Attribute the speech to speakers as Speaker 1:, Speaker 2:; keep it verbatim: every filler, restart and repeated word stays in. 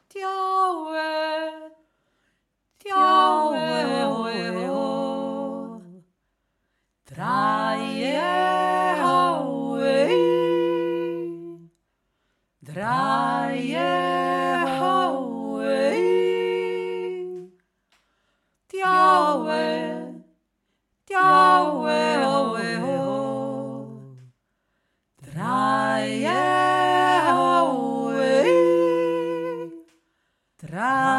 Speaker 1: Tjaue, tjaue, hoe, ho. Draie, hoe, draie, hoe. Tjaue, tjaue, hoe, ho. Draie, hoe, draie.